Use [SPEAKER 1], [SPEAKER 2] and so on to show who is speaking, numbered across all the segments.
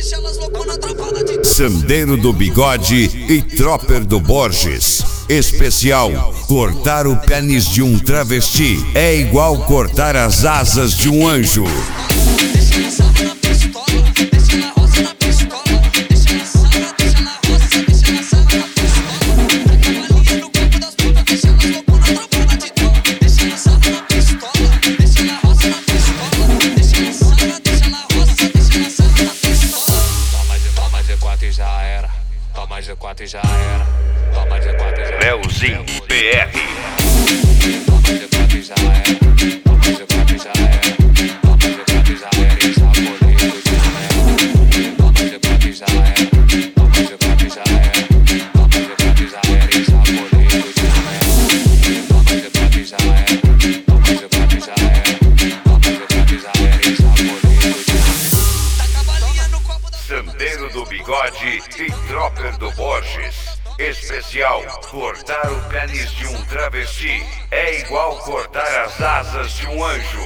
[SPEAKER 1] Sandeiro do Bigode e Tropper do Borges. Especial: cortar o pênis de um travesti é igual cortar as asas de um anjo.
[SPEAKER 2] Toma de 4 e já era. Toma de 4 e já era.
[SPEAKER 1] Leozinho PR.
[SPEAKER 2] Toma de 4 e já era. Toma de 4 e já era. Toma de 4 e já era. E já colei do já era. Toma de 4 e já era. Toma de 4 e já era. Toma de 4 e já era. E já colei do já era. Toma de 4 e já era. Toma de 4 e já era. Toma de 4 e já era. E já colei do já era. Taca a balinha no copo da
[SPEAKER 1] Sandeiro do Bigode e Tropper do Borges. Especial: cortar o pênis de um travesti é igual cortar as asas de um anjo.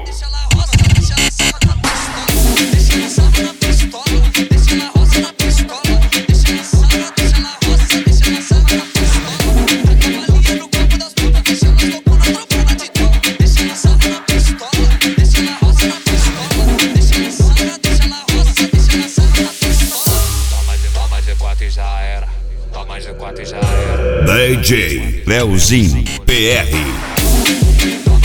[SPEAKER 1] Toma de 4 e já era. Toma de 4 e já era. DJ Leozinho PR.